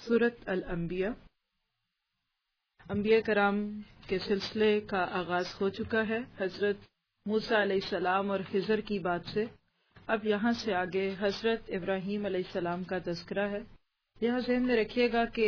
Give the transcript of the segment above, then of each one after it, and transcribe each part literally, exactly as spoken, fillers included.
سورۃ الانبیاء انبیاء کرام کے سلسلے کا آغاز ہو چکا ہے حضرت موسیٰ علیہ السلام اور خضر کی بات سے۔ اب یہاں سے آگے حضرت ابراہیم علیہ السلام کا تذکرہ ہے۔ یہاں ذہن میں رکھیے گا کہ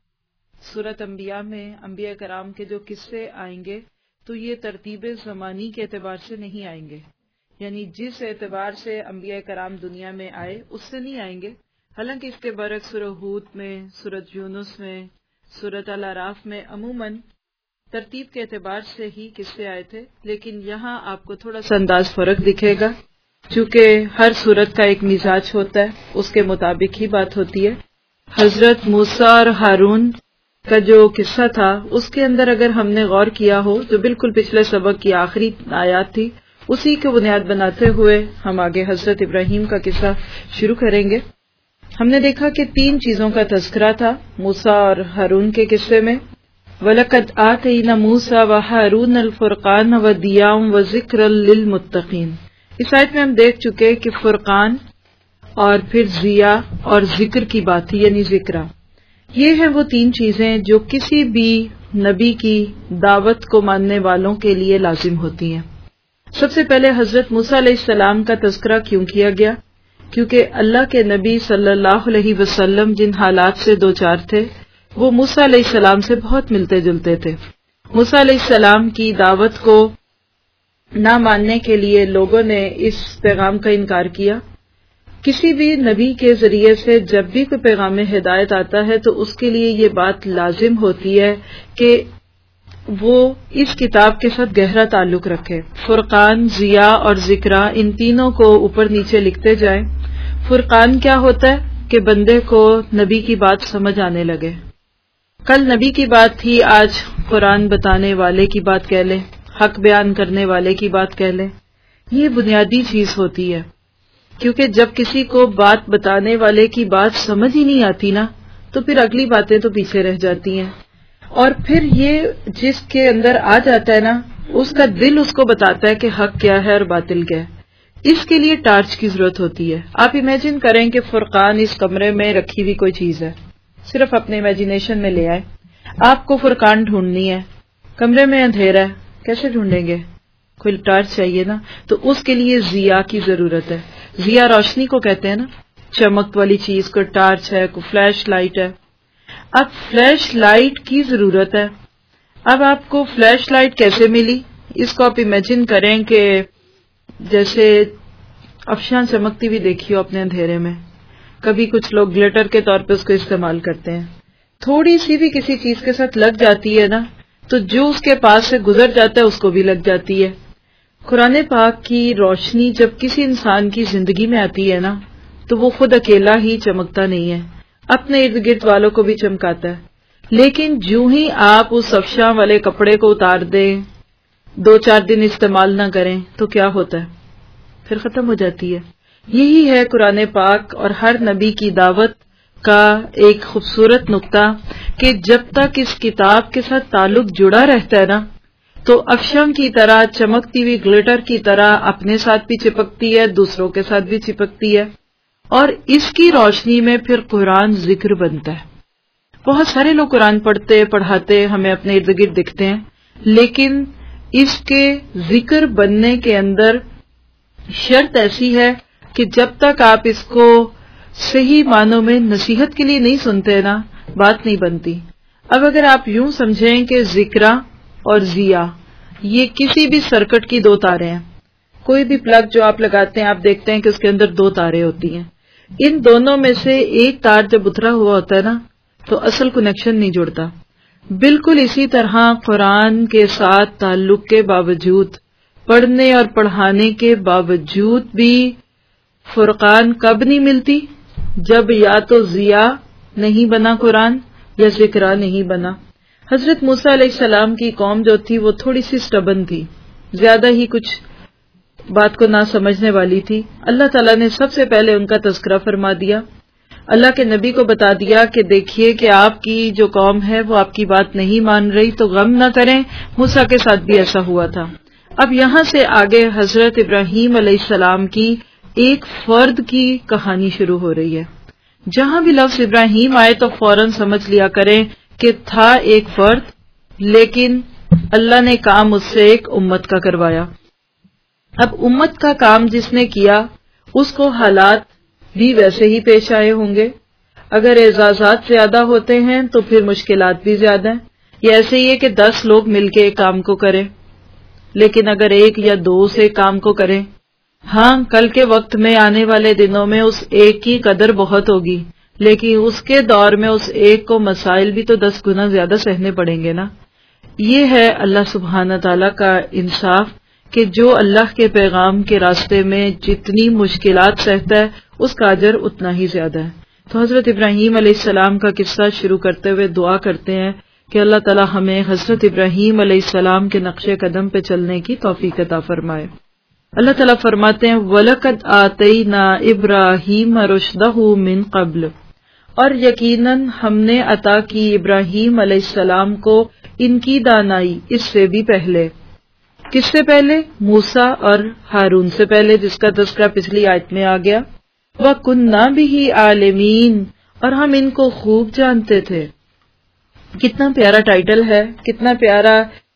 سورۃ انبیاء میں انبیاء کرام کے جو قصے آئیں گے تو یہ ترتیب زمانی کے اعتبار سے نہیں آئیں گے، یعنی جس اعتبار سے انبیاء کرام دنیا میں آئے اس سے نہیں آئیں گے۔ حالانکہ اس کے برعکس سورہ ہود میں، سورۃ یونس میں، سورۃ الاعراف میں عموماً ترتیب کے اعتبار سے ہی قصے آئے تھے، لیکن یہاں آپ کو تھوڑا سا انداز فرق دکھے گا، چونکہ ہر سورت کا ایک مزاج ہوتا ہے، اس کے مطابق ہی بات ہوتی ہے۔ حضرت موسیٰ اور ہارون کا جو قصہ تھا اس کے اندر اگر ہم نے غور کیا ہو تو بالکل پچھلے سبق کی آخری آیات تھی، اسی کو بنیاد بناتے ہوئے ہم آگے حضرت ابراہیم کا قصہ شروع کریں گے۔ ہم نے دیکھا کہ تین چیزوں کا تذکرہ تھا موسیٰ اور ہارون کے قصے میں۔ وَلَقَدْ آتَيْنَا مُوسَىٰ وَهَارُونَ الْفُرْقَانَ وَضِيَاءً وَذِكْرًا لِلْمُتَّقِينَ۔ اس آیت میں ہم دیکھ چکے کہ فرقان اور پھر ضیاء اور ذکر کی بات تھی، یعنی ذکرہ۔ یہ ہیں وہ تین چیزیں جو کسی بھی نبی کی دعوت کو ماننے والوں کے لیے لازم ہوتی ہیں۔ سب سے پہلے حضرت موسیٰ علیہ السلام کا تذکرہ کیوں کیا گیا؟ کیونکہ اللہ کے نبی صلی اللہ علیہ وسلم جن حالات سے دوچار تھے وہ موسیٰ علیہ السلام سے بہت ملتے جلتے تھے۔ موسیٰ علیہ السلام کی دعوت کو نہ ماننے کے لیے لوگوں نے اس پیغام کا انکار کیا۔ کسی بھی نبی کے ذریعے سے جب بھی کوئی پیغام ہدایت آتا ہے تو اس کے لیے یہ بات لازم ہوتی ہے کہ وہ اس کتاب کے ساتھ گہرا تعلق رکھے۔ فرقان، ضیاء اور ذکرہ، ان تینوں کو اوپر نیچے لکھتے جائیں۔ فرقان کیا ہوتا ہے کہ بندے کو نبی کی بات سمجھ آنے لگے۔ کل نبی کی بات تھی، آج قرآن بتانے والے کی بات کہہ لیں، حق بیان کرنے والے کی بات کہہ لیں۔ یہ بنیادی چیز ہوتی ہے، کیونکہ جب کسی کو بات بتانے والے کی بات سمجھ ہی نہیں آتی نا تو پھر اگلی باتیں تو پیچھے رہ جاتی ہیں، اور پھر یہ جس کے اندر آ جاتا ہے نا اس کا دل اس کو بتاتا ہے کہ حق کیا ہے اور باطل کیا ہے۔ اس کے لیے ٹارچ کی ضرورت ہوتی ہے۔ آپ امیجن کریں کہ فرقان اس کمرے میں رکھی ہوئی کوئی چیز ہے، صرف اپنے امیجنیشن میں لے آئے۔ آپ کو فرقان ڈھونڈنی ہے، کمرے میں اندھیرا ہے، کیسے ڈھونڈیں گے؟ کوئی ٹارچ چاہیے نا، تو اس کے لیے ضیاء کی ضرورت ہے۔ ضیاء روشنی کو کہتے ہیں نا، چمک والی چیز، کوئی ٹارچ ہے، کوئی فلیش لائٹ ہے۔ اب فلیش لائٹ کی ضرورت ہے۔ اب آپ کو فلیش لائٹ کیسے ملی؟ اس کو آپ امیجن کریں کہ جیسے افشاں چمکتی بھی دیکھی ہو اپنے اندھیرے میں۔ کبھی کچھ لوگ گلیٹر کے طور پہ اس کو استعمال کرتے ہیں۔ تھوڑی سی بھی کسی چیز کے ساتھ لگ جاتی ہے نا تو جو اس کے پاس سے گزر جاتا ہے اس کو بھی لگ جاتی ہے۔ قرآن پاک کی روشنی جب کسی انسان کی زندگی میں آتی ہے نا تو وہ خود اکیلا ہی چمکتا نہیں ہے، اپنے ارد گرد والوں کو بھی چمکاتا ہے۔ لیکن جو ہی آپ اس افشاں والے کپڑے کو اتار دیں، دو چار دن استعمال نہ کریں تو کیا ہوتا ہے؟ پھر ختم ہو جاتی ہے۔ یہی ہے قرآن پاک اور ہر نبی کی دعوت کا ایک خوبصورت نقطہ کہ جب تک اس کتاب کے ساتھ تعلق جڑا رہتا ہے نا تو افشاں کی طرح، چمکتی ہوئی گلیٹر کی طرح اپنے ساتھ بھی چپکتی ہے، دوسروں کے ساتھ بھی چپکتی ہے، اور اس کی روشنی میں پھر قرآن ذکر بنتا ہے۔ بہت سارے لوگ قرآن پڑھتے پڑھاتے ہمیں اپنے ارد گرد دکھتے ہیں، لیکن اس کے ذکر بننے کے اندر شرط ایسی ہے کہ جب تک آپ اس کو صحیح معنوں میں نصیحت کے لیے نہیں سنتے نا بات نہیں بنتی۔ اب اگر آپ یوں سمجھیں کہ ذکرہ اور ضیاء یہ کسی بھی سرکٹ کی دو تاریں ہیں، کوئی بھی پلگ جو آپ لگاتے ہیں آپ دیکھتے ہیں کہ اس کے اندر دو تاریں ہوتی ہیں، ان دونوں میں سے ایک تار جب اترا ہوا ہوتا ہے نا تو اصل کنیکشن نہیں جڑتا۔ بالکل اسی طرح قرآن کے ساتھ تعلق کے باوجود، پڑھنے اور پڑھانے کے باوجود بھی فرقان کب نہیں ملتی؟ جب یا تو ضیاء نہیں بنا قرآن یا ذکرہ نہیں بنا۔ حضرت موسیٰ علیہ السلام کی قوم جو تھی وہ تھوڑی سی سٹبن تھی، زیادہ ہی کچھ بات کو نہ سمجھنے والی تھی۔ اللہ تعالیٰ نے سب سے پہلے ان کا تذکرہ فرما دیا، اللہ کے نبی کو بتا دیا کہ دیکھیے کہ آپ کی جو قوم ہے وہ آپ کی بات نہیں مان رہی، تو غم نہ کریں، موسیٰ کے ساتھ بھی ایسا ہوا تھا۔ اب یہاں سے آگے حضرت ابراہیم علیہ السلام کی ایک فرد کی کہانی شروع ہو رہی ہے، جہاں بھی لفظ ابراہیم آئے تو فوراً سمجھ لیا کریں کہ تھا ایک فرد، لیکن اللہ نے کام اس سے ایک امت کا کروایا۔ اب امت کا کام جس نے کیا اس کو حالات بھی ویسے ہی پیش آئے ہوں گے۔ اگر اعزازات زیادہ ہوتے ہیں تو پھر مشکلات بھی زیادہ ہیں۔ یہ ایسے ہی ہے کہ دس لوگ مل کے ایک کام کو کریں، لیکن اگر ایک یا دو سے کام کو کریں، ہاں کل کے وقت میں آنے والے دنوں میں اس ایک کی قدر بہت ہوگی، لیکن اس کے دور میں اس ایک کو مسائل بھی تو دس گنا زیادہ سہنے پڑیں گے نا۔ یہ ہے اللہ سبحانہ تعالیٰ کا انصاف کہ جو اللہ کے پیغام کے راستے میں جتنی مشکلات سہتا ہے اس کا اجر اتنا ہی زیادہ ہے۔ تو حضرت ابراہیم علیہ السلام کا قصہ شروع کرتے ہوئے دعا کرتے ہیں کہ اللہ تعالیٰ ہمیں حضرت ابراہیم علیہ السلام کے نقش قدم پہ چلنے کی توفیق عطا فرمائے۔ اللہ تعالیٰ فرماتے ہیں وَلَقَدْ آتَيْنَا إِبْرَاهِيمَ رُشْدَهُ مِن قَبْلُ، اور یقیناً ہم نے عطا کی ابراہیم علیہ السلام کو ان کی دانائی اس سے بھی پہلے۔ کس سے پہلے؟ موسیٰ اور ہارون سے پہلے، جس کا تذکرہ پچھلی آیت میں آ گیا۔ وَكُنَّا بِهِ عَالِمِينَ، اور ہم ان کو خوب جانتے تھے۔ کتنا پیارا ٹائٹل ہے، کتنا پیارا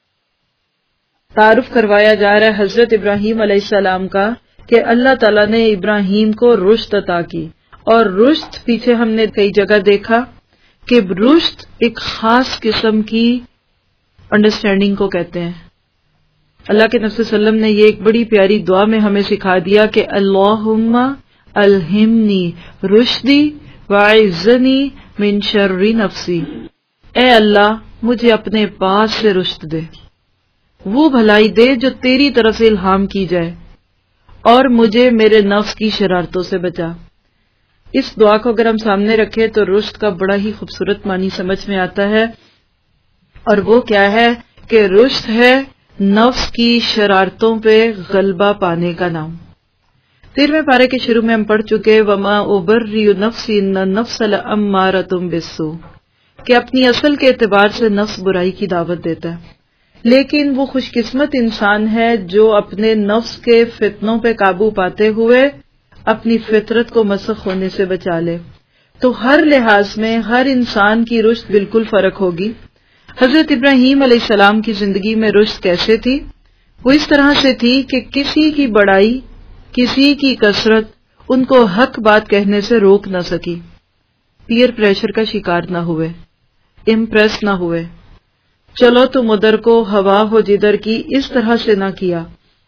تعارف کروایا جا رہا ہے حضرت ابراہیم علیہ السلام کا کہ اللہ تعالیٰ نے ابراہیم کو رشد عطا کی۔ اور رشد پیچھے ہم نے کئی جگہ دیکھا کہ رشد ایک خاص قسم کی انڈرسٹینڈنگ کو کہتے ہیں۔ اللہ کے نبی صلی اللہ علیہ وسلم نے یہ ایک بڑی پیاری دعا میں ہمیں سکھا دیا کہ اللہم الہمنی رشدی وعزنی من شر نفسی، اے اللہ مجھے اپنے پاس سے رشد دے، وہ بھلائی دے جو تیری طرف سے الہام کی جائے، اور مجھے میرے نفس کی شرارتوں سے بچا۔ اس دعا کو اگر ہم سامنے رکھیں تو رشد کا بڑا ہی خوبصورت معنی سمجھ میں آتا ہے، اور وہ کیا ہے کہ رشد ہے نفس کی شرارتوں پہ غلبہ پانے کا نام۔ تیرہویں پارے کے شروع میں ہم پڑھ چکے وما ابرئ نفسی ان النفس لامارۃ بالسوء، کہ اپنی اصل کے اعتبار سے نفس برائی کی دعوت دیتا ہے، لیکن وہ خوش قسمت انسان ہے جو اپنے نفس کے فتنوں پہ قابو پاتے ہوئے اپنی فطرت کو مسخ ہونے سے بچا لے۔ تو ہر لحاظ میں ہر انسان کی رشد بالکل فرق ہوگی۔ حضرت ابراہیم علیہ السلام کی زندگی میں رشد کیسے تھی؟ وہ اس طرح سے تھی کہ کسی کی بڑائی، کسی کی کثرت ان کو حق بات کہنے سے روک نہ سکی، پیئر پریشر کا شکار نہ ہوئے، امپریس نہ ہوئے، چلو تم ادھر کو ہوا ہو جدھر کی، اس طرح سے نہ کیا۔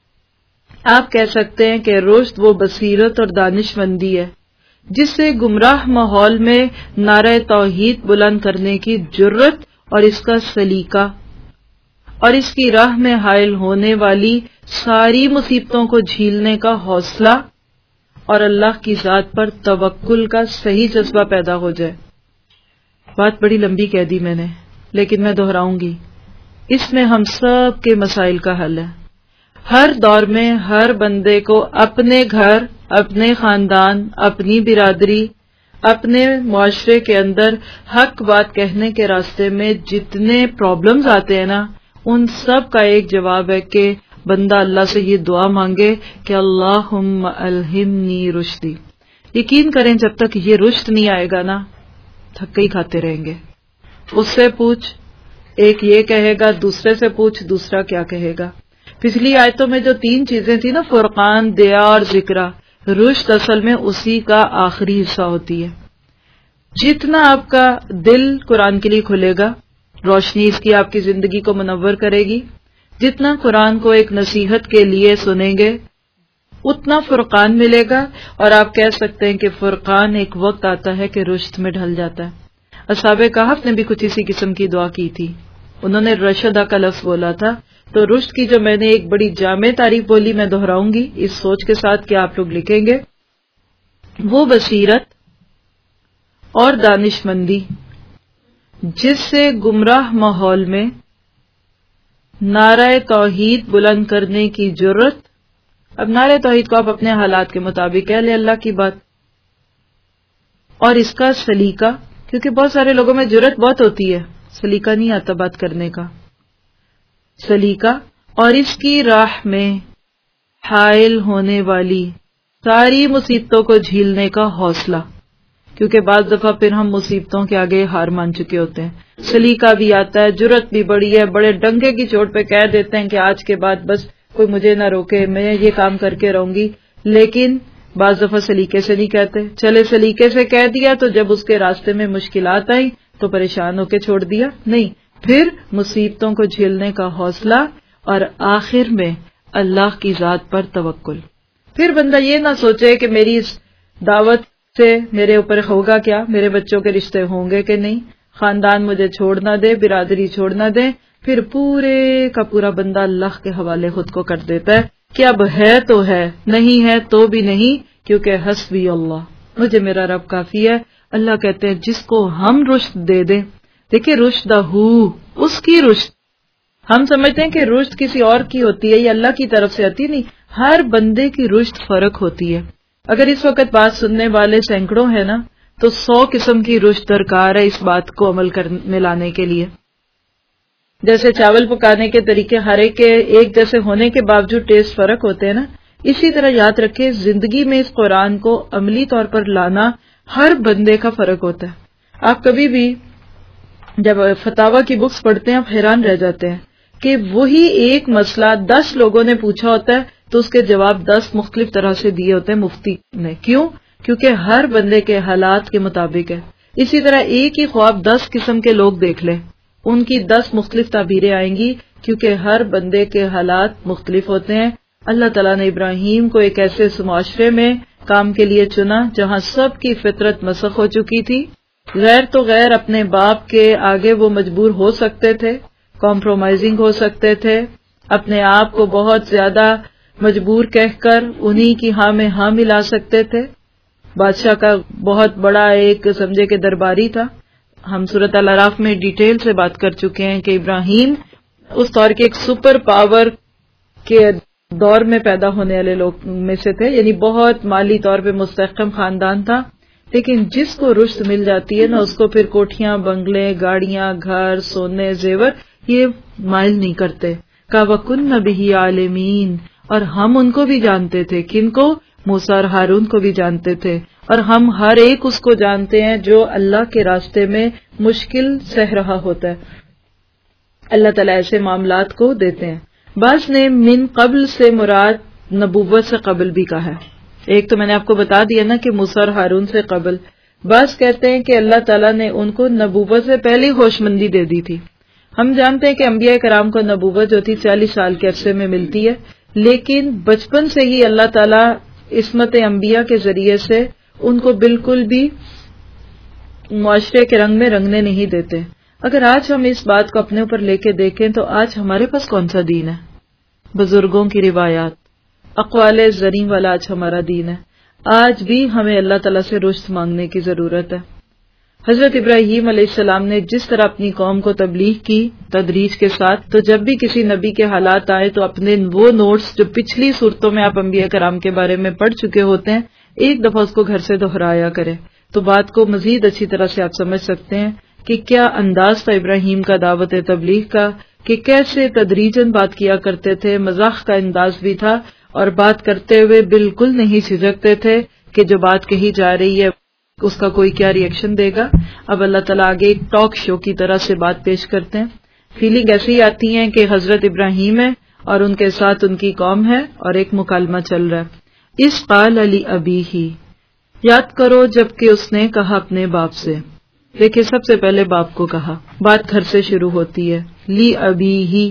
آپ کہہ سکتے ہیں کہ رشد وہ بصیرت اور دانش مندی ہے جس سے گمراہ ماحول میں نعرہ توحید بلند کرنے کی جرت اور اس کا سلیقہ، اور اس کی راہ میں حائل ہونے والی ساری مصیبتوں کو جھیلنے کا حوصلہ اور اللہ کی ذات پر توکل کا صحیح جذبہ پیدا ہو جائے۔ بات بڑی لمبی کہہ دی میں نے، لیکن میں دہراؤں گی، اس میں ہم سب کے مسائل کا حل ہے۔ ہر دور میں ہر بندے کو اپنے گھر، اپنے خاندان، اپنی برادری، اپنے معاشرے کے اندر حق بات کہنے کے راستے میں جتنے پرابلمز آتے ہیں نا، ان سب کا ایک جواب ہے کہ بندہ اللہ سے یہ دعا مانگے کہ اللہم الہمنی رشدی۔ یقین کریں جب تک یہ رشد نہیں آئے گا نا، تھکے ہی کھاتے رہیں گے۔ اس سے پوچھ، ایک یہ کہے گا، دوسرے سے پوچھ، دوسرا کیا کہے گا۔ پچھلی آیتوں میں جو تین چیزیں تھیں نا، فرقان، دیا اور ذکرہ، رشد اصل میں اسی کا آخری حصہ ہوتی ہے۔ جتنا آپ کا دل قرآن کے لیے کھلے گا، روشنی اس کی آپ کی زندگی کو منور کرے گی، جتنا قرآن کو ایک نصیحت کے لیے سنیں گے اتنا فرقان ملے گا، اور آپ کہہ سکتے ہیں کہ فرقان ایک وقت آتا ہے کہ رشد میں ڈھل جاتا ہے۔ اصحاب کہف نے بھی کچھ اسی قسم کی دعا کی تھی، انہوں نے رشدہ کا لفظ بولا تھا۔ تو رشد کی جو میں نے ایک بڑی جامع تعریف بولی، میں دہراؤں گی اس سوچ کے ساتھ کہ آپ لوگ لکھیں گے، وہ بصیرت اور دانش مندی جس سے گمراہ ماحول میں نعرہ توحید بلند کرنے کی جرت۔ اب نعرہ توحید کو آپ اپنے حالات کے مطابق کہہ لیں، اللہ کی بات، اور اس کا سلیقہ، کیونکہ بہت سارے لوگوں میں جرت بہت ہوتی ہے، سلیقہ نہیں آتا بات کرنے کا، سلیقہ، اور اس کی راہ میں حائل ہونے والی ساری مصیبتوں کو جھیلنے کا حوصلہ، کیونکہ بعض دفعہ پھر ہم مصیبتوں کے آگے ہار مان چکے ہوتے ہیں. سلیقہ بھی آتا ہے, جرت بھی بڑی ہے, بڑے ڈنکے کی چوٹ پہ کہہ دیتے ہیں کہ آج کے بعد بس کوئی مجھے نہ روکے, میں یہ کام کر کے رہوں گی. لیکن بعض دفعہ سلیقے سے نہیں کہتے. چلے سلیقے سے کہہ دیا تو جب اس کے راستے میں مشکلات آئی تو پریشان ہو کے چھوڑ دیا نہیں, پھر مصیبتوں کو جھیلنے کا حوصلہ, اور آخر میں اللہ کی ذات پر توکل. پھر بندہ یہ نہ سوچے کہ میری اس دعوت سے میرے اوپر ہوگا کیا, میرے بچوں کے رشتے ہوں گے کہ نہیں, خاندان مجھے چھوڑ نہ دے, برادری چھوڑ نہ دے. پھر پورے کا پورا بندہ اللہ کے حوالے خود کو کر دیتا ہے کہ اب ہے تو ہے, نہیں ہے تو بھی نہیں, کیونکہ حسبی اللہ, مجھے میرا رب کافی ہے. اللہ کہتے ہیں جس کو ہم رشد دے دیں, دیکھیں رشدہ ہو, اس کی رشد. ہم سمجھتے ہیں کہ رشد کسی اور کی ہوتی ہے, یہ اللہ کی طرف سے آتی نہیں. ہر بندے کی رشد فرق ہوتی ہے. اگر اس وقت بات سننے والے سینکڑوں ہیں نا, تو سو قسم کی رشد درکار ہے اس بات کو عمل میں لانے کے لیے. جیسے چاول پکانے کے طریقے ہر ایک کے ایک جیسے ہونے کے باوجود ٹیسٹ فرق ہوتے ہیں نا, اسی طرح یاد رکھیں زندگی میں اس قرآن کو عملی طور پر لانا ہر بندے کا فرق ہوتا ہے. آپ کبھی بھی جب فتاوی کی بکس پڑھتے ہیں آپ حیران رہ جاتے ہیں کہ وہی ایک مسئلہ دس لوگوں نے پوچھا ہوتا ہے تو اس کے جواب دس مختلف طرح سے دیے ہوتے ہیں مفتی نے. کیوں؟ کیونکہ ہر بندے کے حالات کے مطابق ہے. اسی طرح ایک ہی خواب دس قسم کے لوگ دیکھ لیں, ان کی دس مختلف تعبیریں آئیں گی, کیونکہ ہر بندے کے حالات مختلف ہوتے ہیں. اللہ تعالیٰ نے ابراہیم کو ایک ایسے معاشرے میں کام کے لیے چنا جہاں سب کی فطرت مسخ ہو چکی تھی. غیر تو غیر اپنے باپ کے آگے وہ مجبور ہو سکتے تھے, کمپرومائزنگ ہو سکتے تھے, اپنے آپ کو بہت زیادہ مجبور کہہ کر انہی کی ہاں میں ہاں ملا سکتے تھے. بادشاہ کا بہت بڑا ایک سمجھے کہ درباری تھا. ہم سورۃ الاعراف میں ڈیٹیل سے بات کر چکے ہیں کہ ابراہیم اس دور کے ایک سپر پاور کے دور میں پیدا ہونے والے لوگ میں سے تھے, یعنی بہت مالی طور پہ مستحکم خاندان تھا. لیکن جس کو رشد مل جاتی ہے نا, اس کو پھر کوٹھیاں, بنگلے, گاڑیاں, گھر, سونے, زیور یہ مائل نہیں کرتے. کا وَكُنَّ بِهِ عَالِمِينَ, اور ہم ان کو بھی جانتے تھے. کن کو؟ موسیٰ اور ہارون کو بھی جانتے تھے. اور ہم ہر ایک اس کو جانتے ہیں جو اللہ کے راستے میں مشکل سہ رہا ہوتا ہے. اللہ تعالیٰ ایسے معاملات کو دیتے ہیں. بعض نے من قبل سے مراد نبوت سے قبل بھی کہا ہے. ایک تو میں نے آپ کو بتا دیا نا کہ موسیٰ اور ہارون سے قبل. بعض کہتے ہیں کہ اللہ تعالیٰ نے ان کو نبوت سے پہلے ہوش مندی دے دی تھی. ہم جانتے ہیں کہ انبیاء کرام کو نبوت جو تھی چالیس سال کے عرصے میں ملتی ہے, لیکن بچپن سے ہی اللہ تعالیٰ عصمت انبیاء کے ذریعے سے ان کو بالکل بھی معاشرے کے رنگ میں رنگنے نہیں دیتے. اگر آج ہم اس بات کو اپنے اوپر لے کے دیکھیں تو آج ہمارے پاس کون سا دین ہے؟ بزرگوں کی روایات, اقوال زریں والا آج ہمارا دین ہے. آج بھی ہمیں اللہ تعالیٰ سے رشد مانگنے کی ضرورت ہے. حضرت ابراہیم علیہ السلام نے جس طرح اپنی قوم کو تبلیغ کی تدریج کے ساتھ, تو جب بھی کسی نبی کے حالات آئے تو اپنے وہ نوٹس جو پچھلی صورتوں میں آپ انبیاء کرام کے بارے میں پڑھ چکے ہوتے ہیں ایک دفعہ اس کو گھر سے دہرایا کرے, تو بات کو مزید اچھی طرح سے آپ سمجھ سکتے ہیں کہ کیا انداز تھا ابراہیم کا دعوت تبلیغ کا, کہ کیسے تدریجاً بات کیا کرتے تھے. مزاح کا انداز بھی تھا, اور بات کرتے ہوئے بالکل نہیں جھجکتے تھے کہ جو بات کہی جا رہی ہے اس کا کوئی کیا ری ایکشن دے گا. اب اللہ تعالیٰ آگے ایک ٹاک شو کی طرح سے بات پیش کرتے ہیں. فیلنگ ایسی ہی آتی ہے کہ حضرت ابراہیم ہے اور ان کے ساتھ ان کی قوم ہے اور ایک مکالمہ چل رہا ہے. اس قال علی ابی ہی, یاد کرو جب کہ اس نے کہا اپنے باپ سے. دیکھیں سب سے پہلے باپ کو کہا, بات گھر سے شروع ہوتی ہے. لی ابی ہی,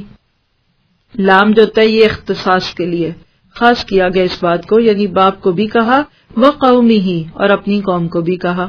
لام جو ہوتا ہے یہ اختصاص کے لیے خاص کیا گیا اس بات کو, یعنی باپ کو بھی کہا, وہ قومی ہی, اور اپنی قوم کو بھی کہا.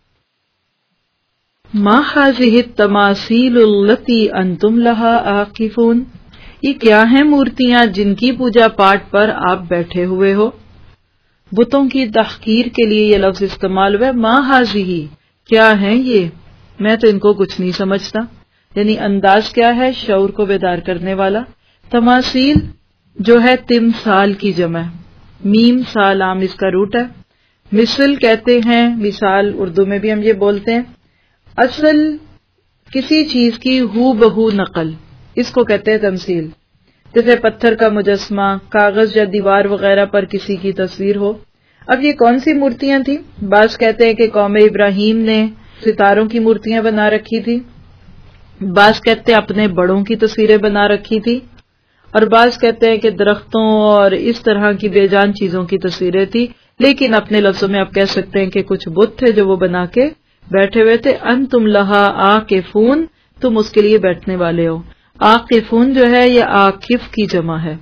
ما هذه التماثيل التي انتم لها عاکفون, یہ کیا ہیں مورتیاں جن کی پوجا پاٹ پر آپ بیٹھے ہوئے ہو. بتوں کی تحقیر کے لیے یہ لفظ استعمال ہوا ہے. ما هذه, کیا ہیں یہ, میں تو ان کو کچھ نہیں سمجھتا. یعنی انداز کیا ہے, شعور کو بیدار کرنے والا. تماثیل جو ہے تمثال کی جمع, میم سال عام اس کا روٹ ہے. مثل کہتے ہیں, مثال اردو میں بھی ہم یہ بولتے ہیں. اصل کسی چیز کی ہو بہو نقل, اس کو کہتے ہیں تمثیل. جیسے پتھر کا مجسمہ, کاغذ یا دیوار وغیرہ پر کسی کی تصویر ہو. اب یہ کون سی مورتیاں تھیں؟ بعض کہتے ہیں کہ قوم ابراہیم نے ستاروں کی مورتیاں بنا رکھی تھی، بعض کہتے ہیں اپنے بڑوں کی تصویریں بنا رکھی تھی، اور بعض کہتے ہیں کہ درختوں اور اس طرح کی بے جان چیزوں کی تصویریں تھی، لیکن اپنے لفظوں میں آپ کہہ سکتے ہیں کہ کچھ بت تھے جو وہ بنا کے بیٹھے ہوئے تھے. انتم لہا عاکفون، تم اس کے لیے بیٹھنے والے ہو. عاکفون جو ہے یہ عاکف کی جمع ہے.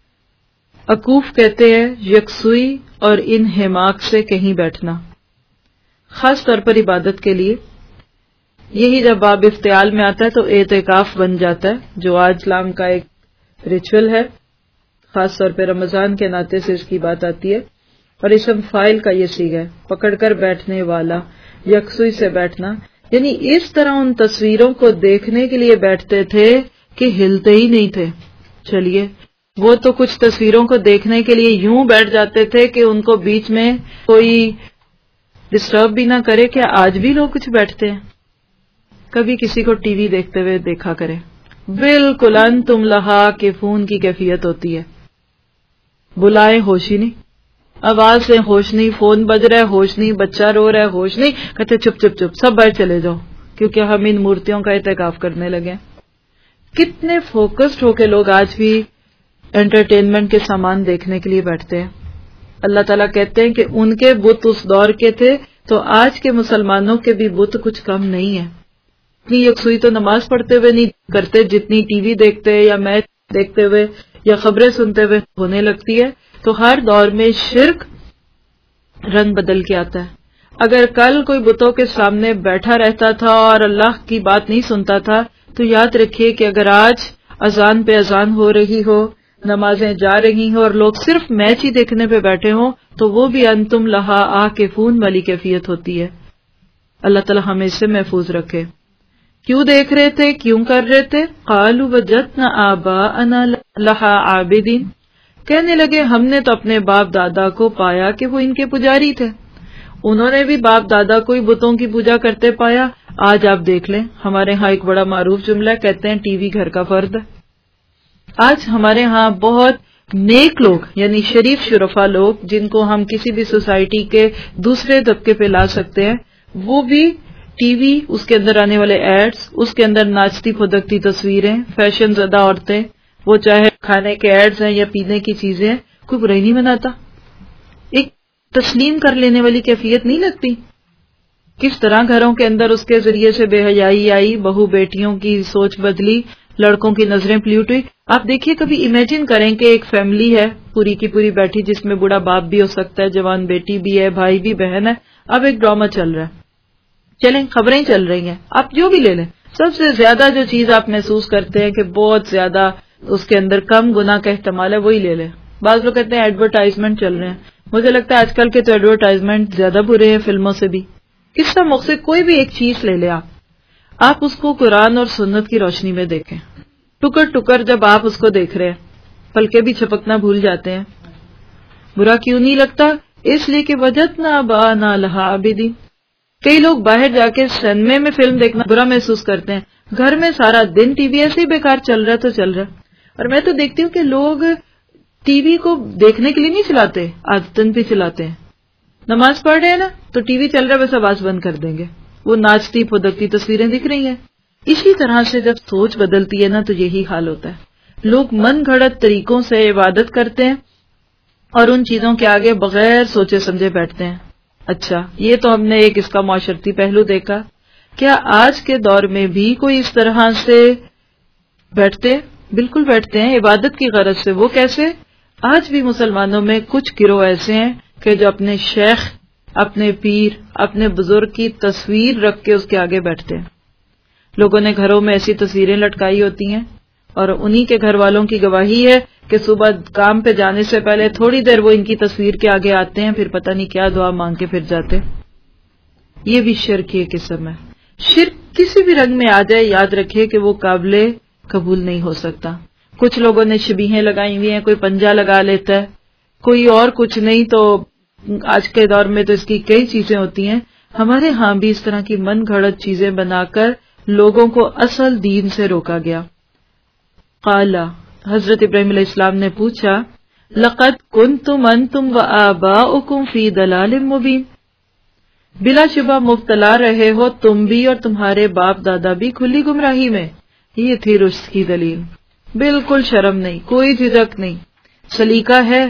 عکوف کہتے ہیں یکسوئی اور انہماک سے کہیں بیٹھنا، خاص طور پر عبادت کے لیے. یہی جب باب افتعال میں آتا ہے تو اعتکاف بن جاتا ہے، جو آج اسلام کا ایک ریچول ہے، خاص طور پہ رمضان کے ناطے سے اس کی بات آتی ہے. اور اسم فاعل کا یہ صیغہ ہے، پکڑ کر بیٹھنے والا، یکسوئی سے بیٹھنا. یعنی اس طرح ان تصویروں کو دیکھنے کے لیے بیٹھتے تھے کہ ہلتے ہی نہیں تھے. چلیے وہ تو کچھ تصویروں کو دیکھنے کے لیے یوں بیٹھ جاتے تھے کہ ان کو بیچ میں کوئی ڈسٹرب بھی نہ کرے. کہ آج بھی لوگ کچھ بیٹھتے ہیں، کبھی کسی کو ٹی وی دیکھتے ہوئے دیکھا کرے. بالکل انتم لہا کے فون کی کیفیت ہوتی ہے. بلائے ہوش ہی نہیں، آواز سے ہوش نہیں، فون بج رہا ہے ہوش نہیں، بچہ رو رہا ہے ہوش نہیں، کہتے چپ چپ چپ سب باہر چلے جاؤ، کیونکہ ہم ان مورتیوں کا اعتکاف کرنے لگے. کتنے فوکسڈ ہو کے لوگ آج بھی انٹرٹینمنٹ کے سامان دیکھنے کے لیے بیٹھتے ہیں. اللہ تعالیٰ کہتے ہیں کہ ان کے بت اس دور کے تھے تو آج کے مسلمانوں کے بھی بت کچھ کم نہیں ہے. اتنی یکسوئی تو نماز پڑھتے ہوئے نہیں کرتے جتنی ٹی وی دیکھتے یا میچ دیکھتے ہوئے یا خبریں سنتے ہوئے ہونے لگتی ہے. تو ہر دور میں شرک رنگ بدل کے آتا ہے. اگر کل کوئی بتوں کے سامنے بیٹھا رہتا تھا اور اللہ کی بات نہیں سنتا تھا تو یاد رکھیے کہ اگر آج اذان پہ اذان ہو رہی ہو، نمازیں جا رہی ہوں اور لوگ صرف میچ ہی دیکھنے پہ بیٹھے ہوں تو وہ بھی انتم لہا عاکفون والی کیفیت ہوتی ہے. اللہ تعالی ہمیں اس سے محفوظ رکھے. کیوں دیکھ رہے تھے، کیوں کر رہے تھے؟ قالوا وجدنا آباءنا لہا عابدین، کہنے لگے ہم نے تو اپنے باپ دادا کو پایا کہ وہ ان کے پجاری تھے. انہوں نے بھی باپ دادا کو ہی بتوں کی پوجا کرتے پایا. آج آپ دیکھ لیں، ہمارے ہاں ایک بڑا معروف جملہ ہے، کہتے ہیں ٹی وی گھر کا فرد ہے. آج ہمارے ہاں بہت نیک لوگ یعنی شریف شرفا لوگ جن کو ہم کسی بھی سوسائٹی کے دوسرے طبقے پہ لا سکتے ہیں، وہ بھی ٹی وی، اس کے اندر آنے والے ایڈز، اس کے اندر ناچتی پھدکتی تصویریں، فیشن زدہ عورتیں، وہ چاہے کھانے کے ایڈز ہیں یا پینے کی چیزیں ہیں، کوئی برائی نہیں بناتا. ایک تسلیم کر لینے والی کیفیت نہیں لگتی؟ کس طرح گھروں کے اندر اس کے ذریعے سے بے حیائی آئی، بہو بیٹیوں کی سوچ بدلی، لڑکوں کی نظریں پلیوٹ ہوئی. آپ دیکھیے کبھی امیجن کریں کہ ایک فیملی ہے پوری کی پوری بیٹھی جس میں بوڑھا باپ بھی ہو سکتا ہے، جوان بیٹی بھی ہے، بھائی بھی، بہن ہے. اب ایک ڈرامہ چل رہا ہے، چلیں خبریں چل رہی ہیں، آپ جو بھی لے لیں، سب سے زیادہ جو چیز آپ محسوس کرتے ہیں کہ بہت زیادہ اس کے اندر کم گناہ کا احتمال ہے وہی لے لیں. بعض لوگ کہتے ہیں ایڈورٹائزمنٹ چل رہے ہیں. مجھے لگتا ہے آج کل کے تو ایڈورٹائزمنٹ زیادہ برے ہیں فلموں سے بھی. کس کا مقصد؟ کوئی بھی ایک چیز لے لیں آپ آپ اس کو قرآن اور سنت کی روشنی میں دیکھیں. ٹکر ٹکر جب آپ اس کو دیکھ رہے ہیں، پلکیں بھی چھپکنا بھول جاتے ہیں. برا کیوں نہیں لگتا؟ اس لیے کہ وجدنا آباءنا لہا عابدین. کئی لوگ باہر جا کے سینمے میں فلم دیکھنا برا محسوس کرتے ہیں، گھر میں سارا دن ٹی وی ایسے ہی بیکار چل رہا ہے تو چل رہا ہے. اور میں تو دیکھتی ہوں کہ لوگ ٹی وی کو دیکھنے کے لیے نہیں چلاتے، عادتاً بھی چلاتے ہیں. نماز پڑھ رہے ہیں نا تو ٹی وی چل رہا ہے، بس آواز بند کر دیں گے، وہ ناچتی پھدکتی تصویریں دکھ رہی ہیں. اسی طرح سے جب سوچ بدلتی ہے نا تو یہی حال ہوتا ہے. لوگ من گھڑت طریقوں سے عبادت کرتے ہیں اور ان چیزوں کے آگے بغیر سوچے سمجھے بیٹھتے ہیں. اچھا، یہ تو ہم نے ایک اس کا معاشرتی پہلو دیکھا. کیا آج کے دور میں بھی کوئی اس طرح سے بیٹھتے؟ بالکل بیٹھتے ہیں عبادت کی غرض سے. وہ کیسے؟ آج بھی مسلمانوں میں کچھ گروہ ایسے ہیں کہ جو اپنے شیخ، اپنے پیر، اپنے بزرگ کی تصویر رکھ کے اس کے آگے بیٹھتے ہیں. لوگوں نے گھروں میں ایسی تصویریں لٹکائی ہوتی ہیں اور انہی کے گھر والوں کی گواہی ہے کہ صبح کام پہ جانے سے پہلے تھوڑی دیر وہ ان کی تصویر کے آگے آتے ہیں، پھر پتہ نہیں کیا دعا مانگ کے پھر جاتے. یہ بھی شرک کی قسم ہے. شرک کسی بھی رنگ میں آ جائے یاد رکھیے کہ وہ قابل قبول نہیں ہو سکتا. کچھ لوگوں نے شبیہیں لگائی ہوئی ہیں، کوئی پنجہ لگا لیتا ہے، کوئی اور کچھ نہیں. تو آج کے دور میں تو اس کی کئی چیزیں ہوتی ہیں. ہمارے ہاں بھی اس طرح کی من گھڑت چیزیں بنا کر لوگوں کو اصل دین سے روکا گیا. قال، حضرت ابراہیم علیہ السلام نے پوچھا، لقد کنتم انتم وآباؤکم فی ضلال مبین، بلا شبہ مبتلا رہے ہو تم بھی اور تمہارے باپ دادا بھی کھلی گمراہی میں۔ یہ تھی رشد کی دلیل، بالکل شرم نہیں، کوئی جھجک نہیں، سلیقہ ہے،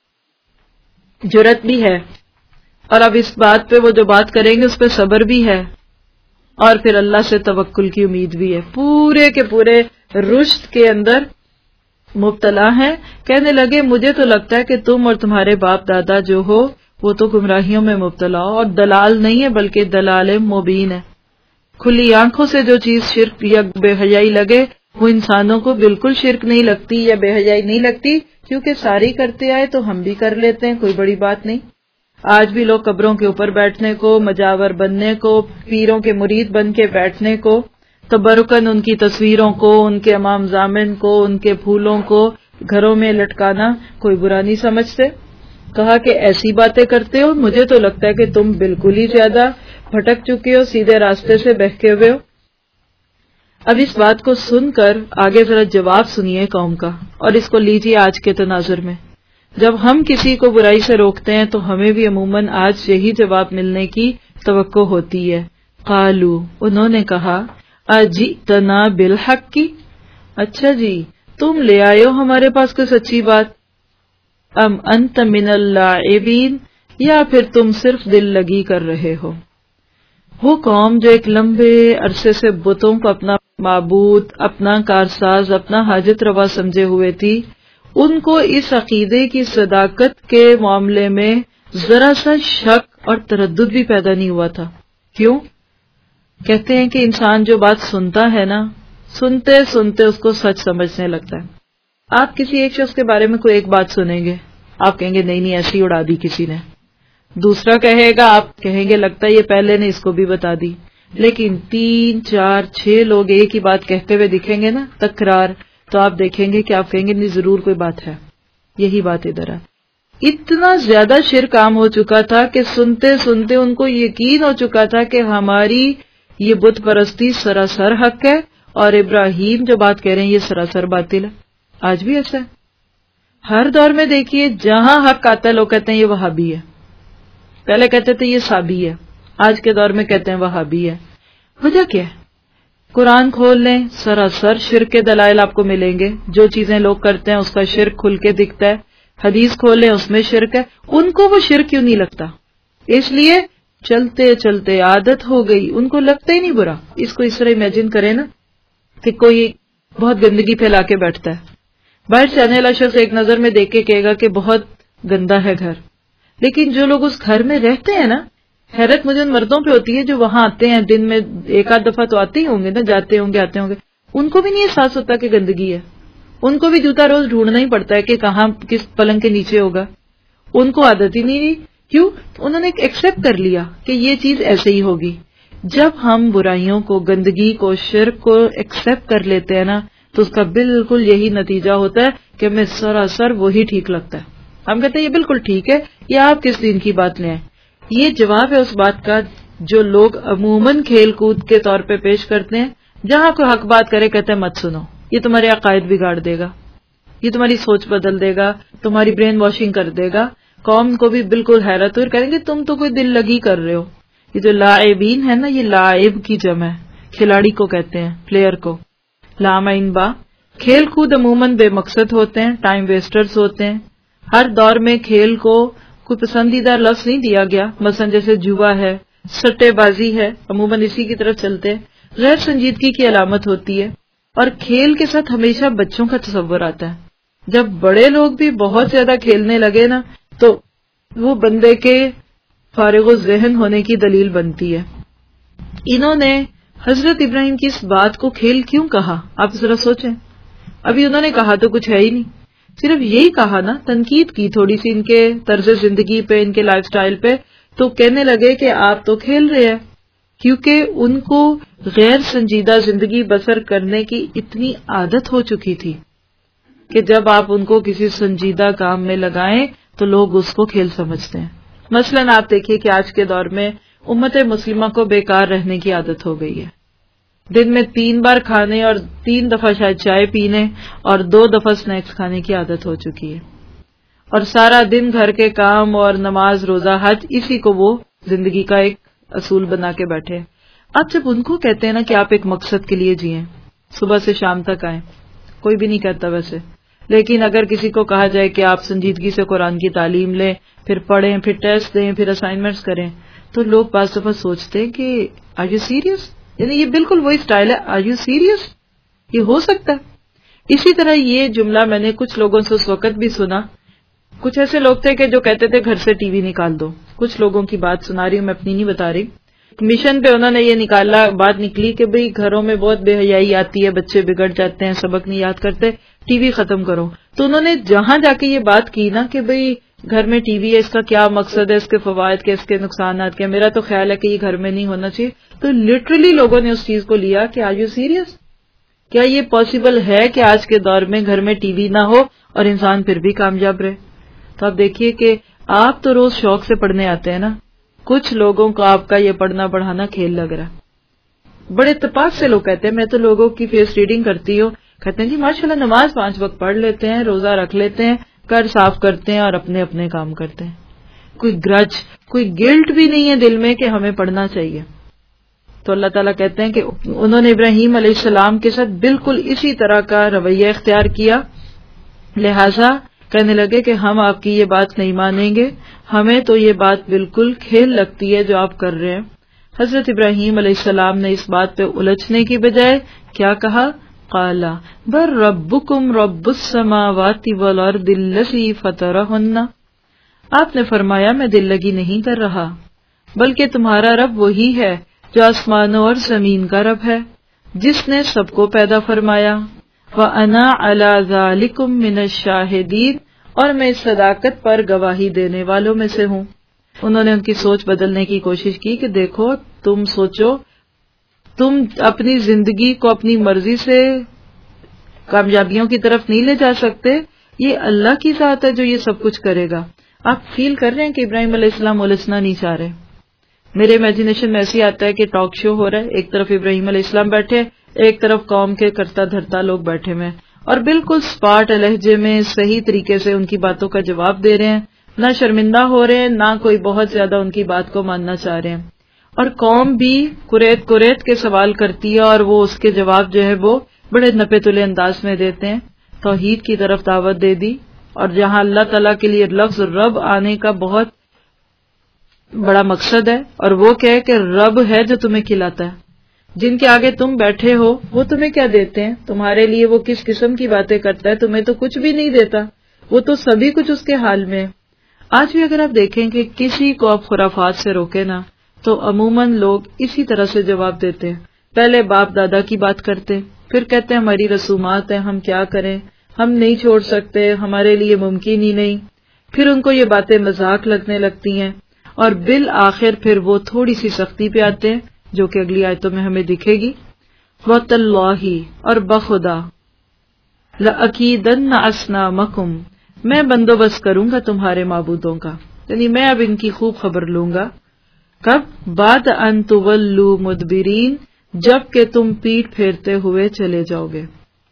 جرأت بھی ہے، اور اب اس بات پہ وہ جو بات کریں گے اس پہ صبر بھی ہے، اور پھر اللہ سے توکل کی امید بھی ہے، پورے کے پورے رشد کے اندر مبتلا ہیں۔ کہنے لگے مجھے تو لگتا ہے کہ تم اور تمہارے باپ دادا جو ہو وہ تو گمراہیوں میں مبتلا ہو، اور دلال نہیں ہے بلکہ دلال مبین ہے۔ کھلی آنکھوں سے جو چیز شرک یا بے حیائی لگے وہ انسانوں کو بالکل شرک نہیں لگتی یا بے حیائی نہیں لگتی، کیونکہ ساری کرتے آئے تو ہم بھی کر لیتے ہیں، کوئی بڑی بات نہیں۔ آج بھی لوگ قبروں کے اوپر بیٹھنے کو، مجاور بننے کو، پیروں کے مرید بن کے بیٹھنے کو، تبرکن ان کی تصویروں کو، ان کے امام ضامن کو، ان کے پھولوں کو گھروں میں لٹکانا کوئی برا نہیں سمجھتے۔ کہا کہ ایسی باتیں کرتے ہو، مجھے تو لگتا ہے کہ تم بالکل ہی زیادہ بھٹک چکے ہو، سیدھے راستے سے بہکے ہوئے ہو۔ اب اس بات کو سن کر آگے ذرا جواب سنیے قوم کا، اور اس کو لیجیے آج کے تناظر میں۔ جب ہم کسی کو برائی سے روکتے ہیں تو ہمیں بھی عموماً آج یہی جواب ملنے کی توقع ہوتی ہے۔ قالو، انہوں نے کہا، اجئتنا بالحق کی، اچھا جی تم لے آئے ہو ہمارے پاس کوئی سچی بات، ام انت من اللاعبین، یا پھر تم صرف دل لگی کر رہے ہو۔ وہ قوم جو ایک لمبے عرصے سے بتوں کو اپنا معبود، اپنا کارساز، اپنا حاجت روا سمجھے ہوئے تھی، ان کو اس عقیدے کی صداقت کے معاملے میں ذرا سا شک اور تردد بھی پیدا نہیں ہوا تھا۔ کیوں؟ کہتے ہیں کہ انسان جو بات سنتا ہے نا، سنتے سنتے اس کو سچ سمجھنے لگتا ہے۔ آپ کسی ایک شخص کے بارے میں کوئی ایک بات سنیں گے، آپ کہیں گے نہیں نہیں ایسی اڑا دی کسی نے، دوسرا کہے گا، آپ کہیں گے لگتا ہے یہ پہلے نے اس کو بھی بتا دی، لیکن تین چار چھ لوگ ایک ہی بات کہتے ہوئے دکھیں گے نا، تکرار، تو آپ دیکھیں گے کہ آپ کہیں گے نہیں ضرور کوئی بات ہے۔ یہی بات ادھر ہے، اتنا زیادہ شرک عام ہو چکا تھا کہ سنتے سنتے ان کو یقین ہو چکا تھا کہ ہماری یہ بت پرستی سراسر حق ہے، اور ابراہیم جو بات کہہ رہے ہیں یہ سراسر باطل ہے۔ آج بھی ایسا ہے، ہر دور میں دیکھیے جہاں حق آتا ہے لوگ کہتے ہیں یہ وہابی ہے، پہلے کہتے تھے یہ سابی ہے، آج کے دور میں کہتے ہیں وہابی ہے۔ وجہ کیا ہے؟ قرآن کھول لیں، سراسر شرک کے دلائل آپ کو ملیں گے، جو چیزیں لوگ کرتے ہیں اس کا شرک کھل کے دکھتا ہے۔ حدیث کھول لیں، اس میں شرک ہے، ان کو وہ شرک کیوں نہیں لگتا؟ اس لیے چلتے چلتے عادت ہو گئی، ان کو لگتا ہی نہیں برا۔ اس کو اس طرح امیجن کریں نا کہ کوئی بہت گندگی پھیلا کے بیٹھتا ہے، باہر سے آنے والا شخص ایک نظر میں دیکھ کے کہے گا کہ بہت گندا ہے گھر، لیکن جو لوگ اس گھر میں رہتے ہیں نا، حیرت مجھے ان مردوں پہ ہوتی ہے جو وہاں آتے ہیں، دن میں ایک آدھ دفعہ تو آتے ہی ہوں گے نا، جاتے ہوں گے آتے ہوں گے، ان کو بھی نہیں احساس ہوتا کہ گندگی ہے، ان کو بھی جوتا روز ڈھونڈنا ہی پڑتا ہے کہ کہاں کس پلنگ کے نیچے ہوگا، ان کو عادت ہی نہیں رہی۔ کیوں؟ انہوں نے ایکسپٹ کر لیا کہ یہ چیز ایسے ہی ہوگی۔ جب ہم برائیوں کو، گندگی کو، شرک کو ایکسپٹ کر لیتے ہیں نا تو اس کا بالکل یہی نتیجہ ہوتا ہے کہ ہمیں سراسر وہی ٹھیک لگتا ہے، ہم کہتے ہیں یہ بالکل ٹھیک ہے، یہ آپ کس دین کی بات لے آئیں۔ یہ جواب ہے اس بات کا جو لوگ عموماً کھیل کود کے طور پہ پیش کرتے ہیں، جہاں کوئی حق بات کرے کہتے ہیں مت سنو، یہ تمہارے عقائد بگاڑ دے گا، یہ تمہاری سوچ بدل دے گا، تمہاری برین واشنگ کر دے گا۔ قوم کو بھی بالکل حیرت ہوئی، کہیں گے تم تو کوئی دل لگی کر رہے ہو۔ یہ جو لاعبین ہے نا، یہ لاعب کی جمع ہے، کھلاڑی کو کہتے ہیں، پلیئر کو۔ لامعین با، کھیل کود عموماً بے مقصد ہوتے ہیں، ٹائم ویسٹرز ہوتے ہیں۔ ہر دور میں کھیل کو کوئی پسندیدہ لفظ نہیں دیا گیا، مثلا جیسے جوا ہے، سٹے بازی ہے، عموماً اسی کی طرف چلتے ہیں۔ غیر سنجیدگی کی علامت ہوتی ہے، اور کھیل کے ساتھ ہمیشہ بچوں کا تصور آتا ہے۔ جب بڑے لوگ بھی بہت زیادہ کھیلنے لگے نا تو وہ بندے کے فارغ الذہن ہونے کی دلیل بنتی ہے۔ انہوں نے حضرت ابراہیم کی اس بات کو کھیل کیوں کہا؟ آپ ذرا سوچیں، ابھی انہوں نے کہا تو کچھ ہے ہی نہیں، صرف یہی کہا نا، تنقید کی تھوڑی سی ان کے طرز زندگی پہ، ان کے لائف سٹائل پہ، تو کہنے لگے کہ آپ تو کھیل رہے ہیں، کیونکہ ان کو غیر سنجیدہ زندگی بسر کرنے کی اتنی عادت ہو چکی تھی کہ جب آپ ان کو کسی سنجیدہ کام میں لگائیں تو لوگ اس کو کھیل سمجھتے ہیں۔ مثلاً آپ دیکھیے کہ آج کے دور میں امت مسلمہ کو بیکار رہنے کی عادت ہو گئی ہے، دن میں تین بار کھانے اور تین دفعہ شاید چائے پینے اور دو دفعہ سنیکس کھانے کی عادت ہو چکی ہے، اور سارا دن گھر کے کام اور نماز روزہ حج اسی کو وہ زندگی کا ایک اصول بنا کے بیٹھے. آپ جب ان کو کہتے ہیں نا کہ آپ ایک مقصد کے لیے جیئیں، صبح سے شام تک آئیں، کوئی بھی نہیں کہتا ویسے، لیکن اگر کسی کو کہا جائے کہ آپ سنجیدگی سے قرآن کی تعلیم لیں، پھر پڑھیں، پھر ٹیسٹ دیں، پھر اسائنمنٹس کریں، تو لوگ بعض دفعہ سوچتے ہیں کہ آر یو سیریس؟ یعنی یہ بالکل وہی سٹائل ہے، آر یو سیریس؟ یہ ہو سکتا ہے؟ اسی طرح یہ جملہ میں نے کچھ لوگوں سے اس وقت بھی سنا. کچھ ایسے لوگ تھے کہ جو کہتے تھے گھر سے ٹی وی نکال دو. کچھ لوگوں کی بات سنا رہی ہوں، میں اپنی نہیں بتا رہی. مشن پہ انہوں نے یہ نکالا، بات نکلی کہ بھئی گھروں میں بہت بے حیائی آتی ہے، بچے بگڑ جاتے ہیں، سبق نہیں یاد کرتے، ٹی وی ختم کرو. تو انہوں نے جہاں جا کے یہ بات کی نا کہ بھئی گھر میں ٹی وی ہے، اس کا کیا مقصد ہے، اس کے فوائد کے، اس کے نقصانات کے، میرا تو خیال ہے کہ یہ گھر میں نہیں ہونا چاہیے. تو لٹرلی لوگوں نے اس چیز کو لیا کہ آر یو سیریس؟ کیا یہ پاسبل ہے کہ آج کے دور میں گھر میں ٹی وی نہ ہو اور انسان پھر بھی کامیاب رہے؟ تو آپ دیکھیے کہ آپ تو روز شوق سے پڑھنے آتے ہیں نا، کچھ لوگوں کو آپ کا یہ پڑھنا پڑھانا کھیل لگ رہا ہے. بڑے اتفاق سے لوگ کہتے ہیں، میں تو لوگوں کی فیس ریڈنگ کرتی ہوں، کہتے ہیں جی ماشاءاللہ نماز پانچ وقت پڑھ لیتے ہیں، روزہ رکھ لیتے ہیں، گھر صاف کرتے ہیں اور اپنے اپنے کام کرتے ہیں. کوئی گرج، کوئی گلٹ بھی نہیں ہے دل میں کہ ہمیں پڑھنا چاہیے. تو اللہ تعالیٰ کہتے ہیں کہ انہوں نے ابراہیم علیہ السلام کے ساتھ بالکل اسی طرح کا رویہ اختیار کیا، لہذا کہنے لگے کہ ہم آپ کی یہ بات نہیں مانیں گے، ہمیں تو یہ بات بالکل کھیل لگتی ہے جو آپ کر رہے ہیں. حضرت ابراہیم علیہ السلام نے اس بات پہ الجھنے کی بجائے کیا کہا؟ قال بل ربکم رب السماوات والارض الذی فطرہن. آپ نے فرمایا میں دل لگی نہیں کر رہا، بلکہ تمہارا رب وہی ہے جو آسمانوں اور زمین کا رب ہے، جس نے سب کو پیدا فرمایا. وَأَنَا عَلَى ذَلِكُمْ مِنَ الشَّاهِدِينَ، اور میں اس صداقت پر گواہی دینے والوں میں سے ہوں. انہوں نے ان کی سوچ بدلنے کی کوشش کی کہ دیکھو تم سوچو، تم اپنی زندگی کو اپنی مرضی سے کامیابیوں کی طرف نہیں لے جا سکتے، یہ اللہ کی ذات ہے جو یہ سب کچھ کرے گا. آپ فیل کر رہے ہیں کہ ابراہیم علیہ السلام الجھنا نہیں چاہ رہے. میرے امیجنیشن میں ایسے آتا ہے کہ ٹاک شو ہو رہا ہے، ایک طرف ابراہیم علیہ السلام بیٹھے، ایک طرف قوم کے کرتا دھرتا لوگ بیٹھے ہوئے، اور بالکل سپاٹ لہجے میں صحیح طریقے سے ان کی باتوں کا جواب دے رہے ہیں، نہ شرمندہ ہو رہے ہیں، نہ کوئی بہت زیادہ ان کی بات کو ماننا چاہ رہے ہیں. اور قوم بھی کریت کریت کے سوال کرتی ہے اور وہ اس کے جواب جو ہے وہ بڑے نپے تلے انداز میں دیتے ہیں. توحید کی طرف دعوت دے دی، اور جہاں اللہ تعالیٰ کے لیے لفظ رب آنے کا بہت بڑا مقصد ہے، اور وہ کہے کہ رب ہے جو تمہیں کھلاتا ہے. جن کے آگے تم بیٹھے ہو وہ تمہیں کیا دیتے ہیں، تمہارے لیے وہ کس قسم کی باتیں کرتا ہے، تمہیں تو کچھ بھی نہیں دیتا، وہ تو سبھی کچھ اس کے حال میں. آج بھی اگر آپ دیکھیں کہ کسی کو آپ خرافات سے روکے نا تو عموماً لوگ اسی طرح سے جواب دیتے ہیں. پہلے باپ دادا کی بات کرتے، پھر کہتے ہیں ہماری رسومات ہیں، ہم کیا کریں، ہم نہیں چھوڑ سکتے، ہمارے لیے ممکن ہی نہیں. پھر ان کو یہ باتیں مذاق لگنے لگتی ہیں، اور بالآخر پھر وہ تھوڑی سی سختی پہ آتے ہیں جو کہ اگلی آیتوں میں ہمیں دکھے گی. وَتَاللَّهِ، اور بخدا، لَأَكِيدَنَّ أَصْنَامَكُمْ، میں بندوبست کروں گا تمہارے معبودوں کا، یعنی میں اب ان کی خوب خبر لوں گا. کب؟ بعد ان تولوا مدبرین، جب کہ تم پیٹ پھیرتے ہوئے چلے جاؤ گے.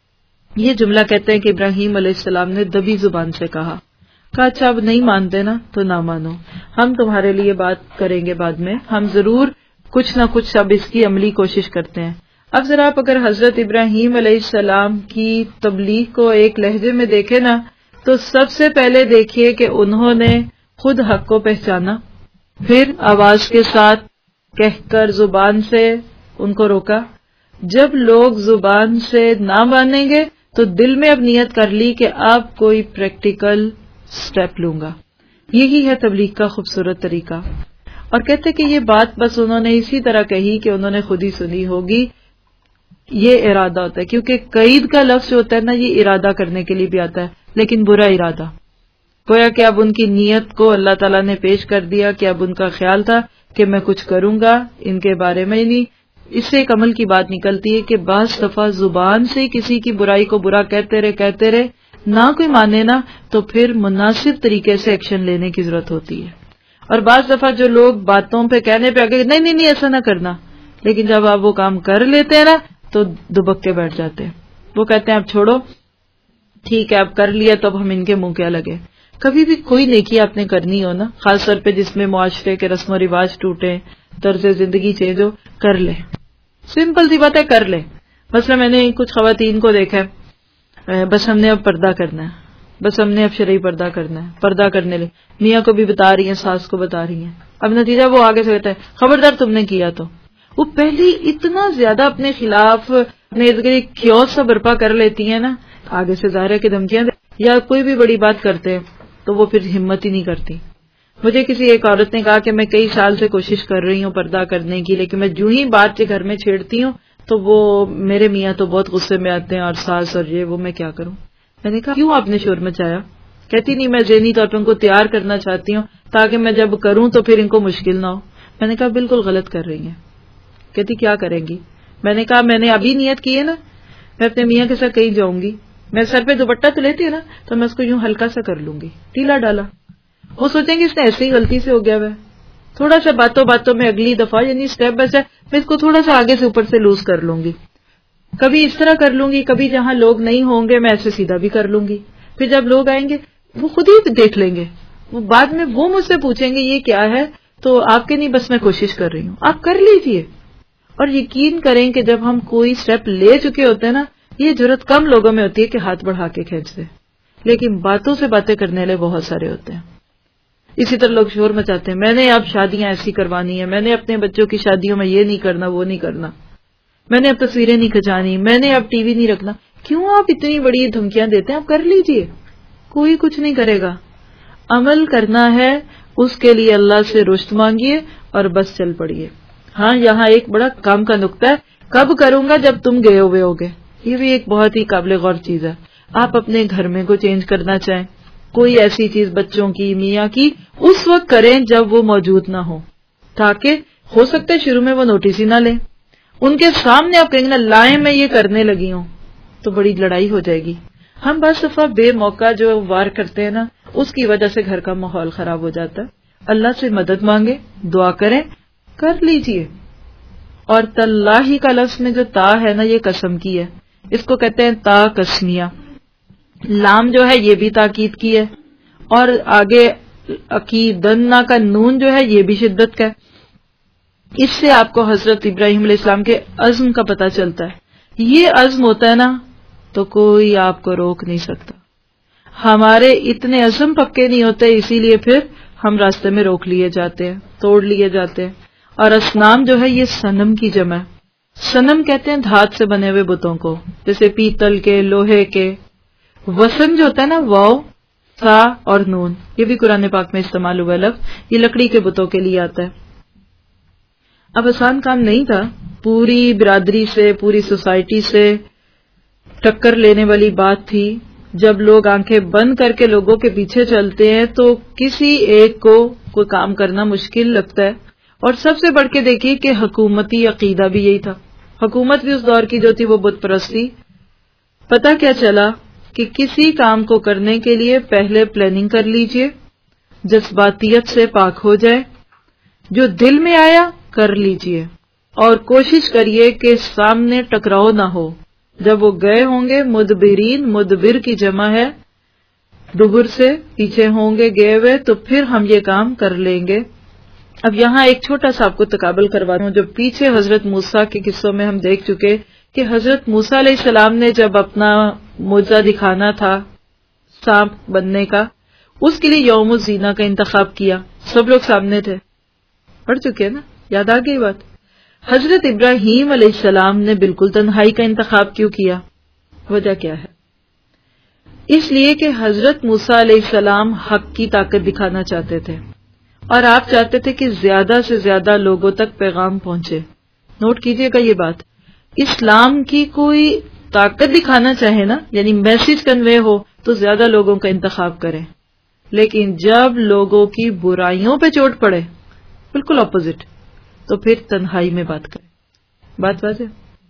یہ جملہ کہتے ہیں کہ ابراہیم علیہ السلام نے دبی زبان سے کہا کہا اچھا اب نہیں مانتے نا تو نہ مانو، ہم تمہارے لیے بات کریں گے بعد میں، ہم ضرور کچھ نہ کچھ اب اس کی عملی کوشش کرتے ہیں. اب ذرا آپ اگر حضرت ابراہیم علیہ السلام کی تبلیغ کو ایک لہجے میں دیکھیں نا تو سب سے پہلے دیکھیے کہ انہوں نے خود حق کو پہچانا، پھر آواز کے ساتھ کہہ کر زبان سے ان کو روکا. جب لوگ زبان سے نہ مانیں گے تو دل میں اب نیت کر لی کہ اب کوئی پریکٹیکل سٹیپ لوں گا. یہی ہے تبلیغ کا خوبصورت طریقہ. اور کہتے کہ یہ بات بس انہوں نے اسی طرح کہی کہ انہوں نے خود ہی سنی ہوگی. یہ ارادہ ہوتا ہے، کیونکہ قید کا لفظ جو ہوتا ہے نا یہ ارادہ کرنے کے لیے بھی آتا ہے، لیکن برا ارادہ. گویا کہ اب ان کی نیت کو اللہ تعالیٰ نے پیش کر دیا کہ اب ان کا خیال تھا کہ میں کچھ کروں گا ان کے بارے میں. نہیں، اس سے ایک عمل کی بات نکلتی ہے کہ بعض دفعہ زبان سے کسی کی برائی کو برا کہتے رہے کہتے رہے نہ کوئی مانے نا تو پھر مناسب طریقے سے ایکشن لینے کی ضرورت ہوتی ہے. اور بعض دفعہ جو لوگ باتوں پہ کہنے پہ آگے نہیں نہیں نہیں ایسا نہ کرنا، لیکن جب آپ وہ کام کر لیتے ہیں نا تو دبک کے بیٹھ جاتے ہیں. وہ کہتے ہیں اب چھوڑو، ٹھیک ہے اب کر لیا تو اب ہم ان کے منہ کیا لگے. کبھی بھی کوئی نیکی آپ نے کرنی ہو نا، خاص طور پہ جس میں معاشرے کے رسم و رواج ٹوٹے، طرز زندگی چینج ہو، کر لیں. سمپل سی بات ہے، کر لیں. مثلا میں نے کچھ خواتین کو دیکھا ہے، بس ہم نے اب پردہ کرنا ہے، بس ہم نے اب شرعی پردہ کرنا ہے، پردہ کرنے لے میاں کو بھی بتا رہی ہیں، ساس کو بتا رہی ہیں. اب نتیجہ وہ آگے سے کہتا ہے خبردار تم نے کیا تو. وہ پہلے اتنا زیادہ اپنے خلاف اپنے ارد گرد کیوس سا برپا کر لیتی ہیں نا، آگے سے ظاہر ہے کہ دھمکیاں یا کوئی بھی بڑی بات کرتے ہیں تو وہ پھر ہمت ہی نہیں کرتی. مجھے کسی ایک عورت نے کہا کہ میں کئی سال سے کوشش کر رہی ہوں پردہ کرنے کی، لیکن میں جو ہی بات کے گھر میں چھیڑتی ہوں تو وہ میرے میاں تو بہت غصے میں آتے ہیں اور ساس اور یہ وہ، میں کیا کروں. میں نے کہا کیوں آپ نے شور مچایا؟ کہتی نہیں میں ذہنی طور پر ان کو تیار کرنا چاہتی ہوں تاکہ میں جب کروں تو پھر ان کو مشکل نہ ہو. میں نے کہا بالکل غلط کر رہی ہیں. کہتی کیا کریں گی؟ میں نے کہا میں نے ابھی نیت کی ہے نا، میں اپنے میاں کے ساتھ کہیں جاؤں گی، میں سر پہ دوپٹہ تو لیتی ہوں نا تو میں اس کو یوں ہلکا سا کر لوں گی، ٹیلا ڈالا. وہ سوچیں گے اس نے ایسے ہی غلطی سے ہو گیا ہے، تھوڑا سا باتوں باتوں میں اگلی دفعہ یعنی اسٹیپ بائی اسٹیپ میں اس کو تھوڑا سا آگے سے اوپر سے لوز کر لوں گی. کبھی اس طرح کر لوں گی، کبھی جہاں لوگ نہیں ہوں گے میں ایسے سیدھا بھی کر لوں گی. پھر جب لوگ آئیں گے وہ خود ہی دیکھ لیں گے، وہ بعد میں وہ مجھ سے پوچھیں گے یہ کیا ہے، تو آپ کے نہیں بس میں کوشش کر رہی ہوں، آپ کر لیجئے. اور یقین کریں کہ جب ہم کوئی سٹیپ لے چکے ہوتے ہیں نا، یہ جرات کم لوگوں میں ہوتی ہے کہ ہاتھ بڑھا کے کھینچ دے، لیکن باتوں سے باتیں کرنے والے بہت سارے ہوتے ہیں. اسی طرح لوگ شور مچاتے ہیں میں نے اب شادیاں ایسی کروانی ہیں، میں نے اپنے بچوں کی شادیوں میں یہ نہیں کرنا وہ نہیں کرنا، میں نے اب تصویریں نہیں کھچانی، میں نے اب ٹی وی نہیں رکھنا. کیوں آپ اتنی بڑی دھمکیاں دیتے ہیں؟ آپ کر لیجئے، کوئی کچھ نہیں کرے گا. عمل کرنا ہے، اس کے لیے اللہ سے رشد مانگیے اور بس چل پڑیے. ہاں یہاں ایک بڑا کام کا نقطہ ہے، کب کروں گا جب تم گئے ہوئے ہوگے. یہ بھی ایک بہت ہی قابل غور چیز ہے. آپ اپنے گھر میں کو چینج کرنا چاہیں، کوئی ایسی چیز بچوں کی میاں کی اس وقت کریں جب وہ موجود نہ ہو، تاکہ ہو سکتا ہے شروع میں وہ نوٹس ہی نہ لیں. ان کے سامنے آپ کہیں گے نا لائیں میں یہ کرنے لگی ہوں تو بڑی لڑائی ہو جائے گی. ہم بس دفعہ بے موقع جو وار کرتے ہیں نا اس کی وجہ سے گھر کا ماحول خراب ہو جاتا ہے. اللہ سے مدد مانگے، دعا کریں، کر لیجئے. اور تاللہ کا لفظ میں جو تا ہے نا یہ قسم کی ہے، اس کو کہتے ہیں تا قسمیہ. لام جو ہے یہ بھی تاکید کی ہے، اور آگے عقیدنا کا نون جو ہے یہ بھی شدت کا ہے. اس سے آپ کو حضرت ابراہیم علیہ السلام کے عزم کا پتہ چلتا ہے. یہ عزم ہوتا ہے نا تو کوئی آپ کو روک نہیں سکتا. ہمارے اتنے عزم پکے نہیں ہوتے، اسی لیے پھر ہم راستے میں روک لیے جاتے ہیں، توڑ لیے جاتے ہیں. اور اصنام جو ہے یہ صنم کی جمع ہے. صنم کہتے ہیں دھات سے بنے ہوئے بتوں کو، جیسے پیتل کے، لوہے کے. وسن جو ہوتا ہے نا واو سا اور نون، یہ بھی قرآن پاک میں استعمال ہوا لفظ، یہ لکڑی کے بتوں کے لیے آتا ہے. اب آسان کام نہیں تھا، پوری برادری سے، پوری سوسائٹی سے ٹکر لینے والی بات تھی. جب لوگ آنکھیں بند کر کے لوگوں کے پیچھے چلتے ہیں تو کسی ایک کو کوئی کام کرنا مشکل لگتا ہے. اور سب سے بڑھ کے دیکھیے کہ حکومتی عقیدہ بھی یہی تھا. حکومت بھی اس دور کی جو تھی وہ بت پرست تھی. پتہ کیا چلا کہ کسی کام کو کرنے کے لیے پہلے پلاننگ کر لیجئے، جذباتیت سے پاک ہو جائے، جو دل میں آیا کر لیجئے، اور کوشش کریے کہ سامنے ٹکراؤ نہ ہو. جب وہ گئے ہوں گے مدبرین، مدبر کی جمع ہے دبر سے، پیچھے ہوں گے گئے ہوئے، تو پھر ہم یہ کام کر لیں گے. اب یہاں ایک چھوٹا سا آپ کو تقابل کرواتا ہوں. جو پیچھے حضرت موسیٰ کے قصوں میں ہم دیکھ چکے کہ حضرت موسیٰ علیہ السلام نے جب اپنا معجزہ دکھانا تھا سانپ بننے کا، اس کے لیے یوم الزینہ کا انتخاب کیا. سب لوگ سامنے تھے، پڑھ چکے نا، یاد آ گئی بات. حضرت ابراہیم علیہ السلام نے بالکل تنہائی کا انتخاب کیوں کیا؟ وجہ کیا ہے؟ اس لیے کہ حضرت موسیٰ علیہ السلام حق کی طاقت دکھانا چاہتے تھے، اور آپ چاہتے تھے کہ زیادہ سے زیادہ لوگوں تک پیغام پہنچے. نوٹ کیجئے گا یہ بات، اسلام کی کوئی طاقت دکھانا چاہے نا، یعنی میسج کنوے ہو، تو زیادہ لوگوں کا انتخاب کریں. لیکن جب لوگوں کی برائیوں پہ چوٹ پڑے، بالکل اپوزٹ، تو پھر تنہائی میں بات کریں. بات واضح؟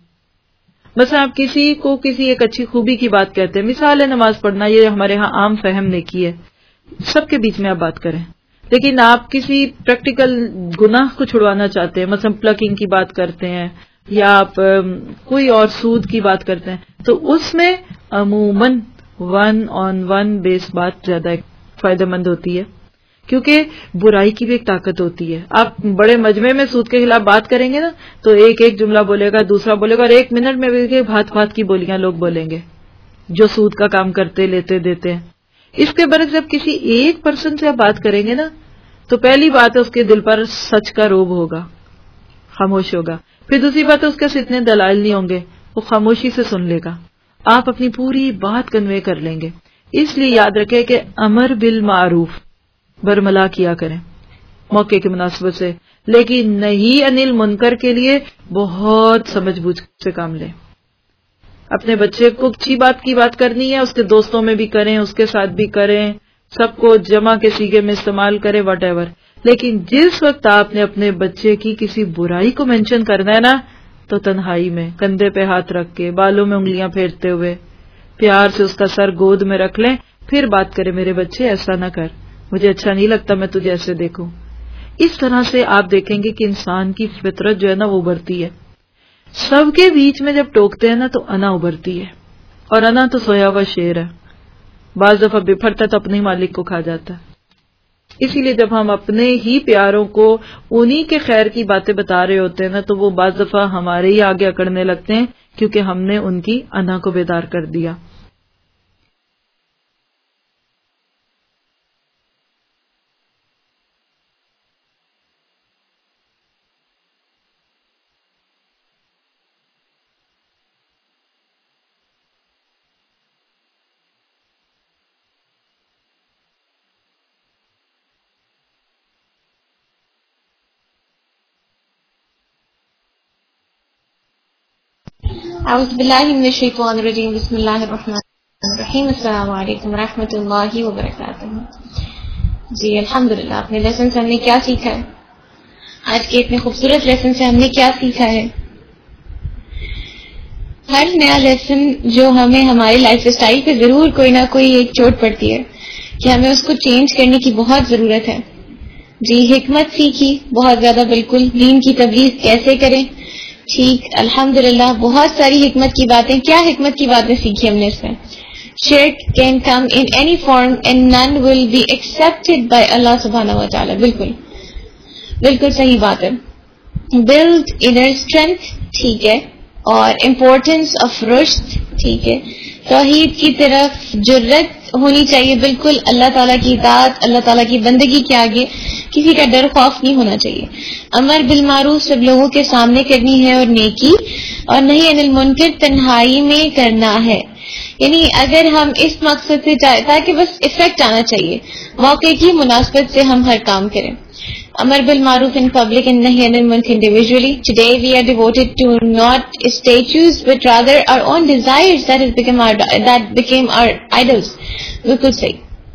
بس آپ کسی کو کسی ایک اچھی خوبی کی بات کہتے ہیں، مثال ہے نماز پڑھنا، یہ ہمارے ہاں عام فہم نیکی ہے، سب کے بیچ میں آپ بات کریں. لیکن آپ کسی پریکٹیکل گناہ کو چھڑوانا چاہتے ہیں، مثلا پلکنگ کی بات کرتے ہیں یا آپ کوئی اور سود کی بات کرتے ہیں، تو اس میں عموماً ون آن ون بیس بات زیادہ فائدہ مند ہوتی ہے، کیونکہ برائی کی بھی ایک طاقت ہوتی ہے. آپ بڑے مجمع میں سود کے خلاف بات کریں گے نا تو ایک ایک جملہ بولے گا، دوسرا بولے گا، اور ایک منٹ میں بھی بھات بھات کی بولیاں لوگ بولیں گے جو سود کا کام کرتے لیتے دیتے ہیں. اس کے برعکس جب کسی ایک پرسن سے آپ بات کریں گے نا تو پہلی بات ہے اس کے دل پر سچ کا روب ہوگا، خاموش ہوگا. پھر دوسری بات ہے اس کے اتنے دلائل نہیں ہوں گے، وہ خاموشی سے سن لے گا، آپ اپنی پوری بات کنوے کر لیں گے. اس لیے یاد رکھیں کہ امر بالمعروف برملا کیا کریں موقع کی مناسبت سے، لیکن نہیں انل منکر کے لیے بہت سمجھ بوجھ سے کام لیں. اپنے بچے کو اچھی بات کی بات کرنی ہے، اس کے دوستوں میں بھی کریں، اس کے ساتھ بھی کریں، سب کو جمع کے سیغے میں استعمال کریں، واٹ ایور. لیکن جس وقت آپ نے اپنے بچے کی کسی برائی کو مینشن کرنا ہے نا تو تنہائی میں کندھے پہ ہاتھ رکھ کے بالوں میں انگلیاں پھیرتے ہوئے پیار سے اس کا سر گود میں رکھ لیں، پھر بات کریں، میرے بچے ایسا نہ کر، مجھے اچھا نہیں لگتا میں تجھے ایسے دیکھوں. اس طرح سے آپ دیکھیں گے کہ انسان کی فطرت جو ہے نا وہ ابھرتی ہے. سب کے بیچ میں جب ٹوکتے ہیں نا تو انا ابھرتی ہے، اور انا تو سویا ہوا شیر ہے، بعض دفعہ بفرتا تو اپنے ہی مالک کو کھا جاتا ہے. اسی لیے جب ہم اپنے ہی پیاروں کو انہی کے خیر کی باتیں بتا رہے ہوتے ہیں نا تو وہ بعض دفعہ ہمارے ہی آگے اکڑنے لگتے ہیں کیونکہ ہم نے ان کی انا کو بیدار کر دیا. اعوذ باللہ من الشیطان الرجیم، بسم اللہ الرحمن الرحیم. السلام علیکم ورحمۃ اللہ وبرکاتہ. جی الحمدللہ، اپنے لیسن سے ہم نے کیا سیکھا ہے؟ آج کے اتنے خوبصورت لیسن سے ہم نے کیا سیکھا ہے؟ ہر نیا لیسن جو ہمیں ہماری لائف اسٹائل پہ ضرور کوئی نہ کوئی ایک چوٹ پڑتی ہے کہ ہمیں اس کو چینج کرنے کی بہت ضرورت ہے. جی حکمت سیکھی بہت زیادہ، بالکل. دین کی تبلیغ کیسے کریں، ٹھیک، الحمدللہ بہت ساری حکمت کی باتیں. کیا حکمت کی باتیں سیکھی ہم نے اس میں؟ شرک can come in any form and none will be accepted by Allah سبحانہ و تعالی. بالکل بالکل صحیح بات ہے. بلڈ انر اسٹرینتھ، ٹھیک ہے، اور امپورٹینس آف رشد، ٹھیک ہے. توحید کی طرف جرت ہونی چاہیے، بالکل. اللہ تعالیٰ کی اطاعت، اللہ تعالیٰ کی بندگی کے آگے کسی کا ڈر خوف نہیں ہونا چاہیے. امر بالمعروف سب لوگوں کے سامنے کرنی ہے اور نیکی، اور نہیں انل منکر تنہائی میں کرنا ہے. یعنی اگر ہم اس مقصد سے چاہے تاکہ بس افیکٹ آنا چاہیے، موقع کی مناسبت سے ہم ہر کام کریں. امر بالمعروف in public and nahi anil munkar individually. Today we are devoted to not statues but rather our own desires that has become our that became our idols. بالکل صحیح،